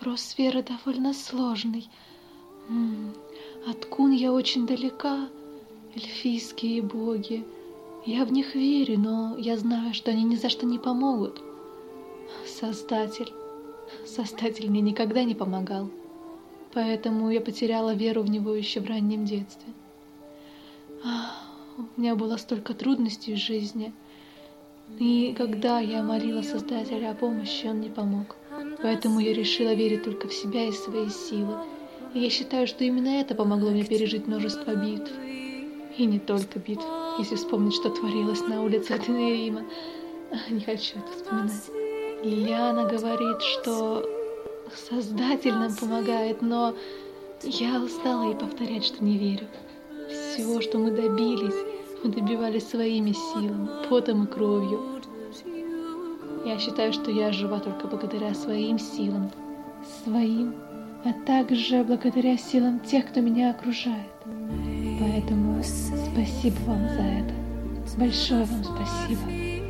вопрос веры довольно сложный. От Кун я очень далека, эльфийские боги. Я в них верю, но я знаю, что они ни за что не помогут. Создатель мне никогда не помогал, поэтому я потеряла веру в него еще в раннем детстве. У меня было столько трудностей в жизни, и когда я молила Создателя о помощи, он не помог. Поэтому я решила верить только в себя и свои силы. И я считаю, что именно это помогло мне пережить множество битв. И не только битв, если вспомнить, что творилось на улицах Тенерима. Не хочу это вспоминать. Лиана говорит, что Создатель нам помогает, но я устала ей повторять, что не верю. Всего, что мы добивались своими силами, потом и кровью. Я считаю, что я жива только благодаря своим силам. А также благодаря силам тех, кто меня окружает. Поэтому спасибо вам за это. Большое вам спасибо.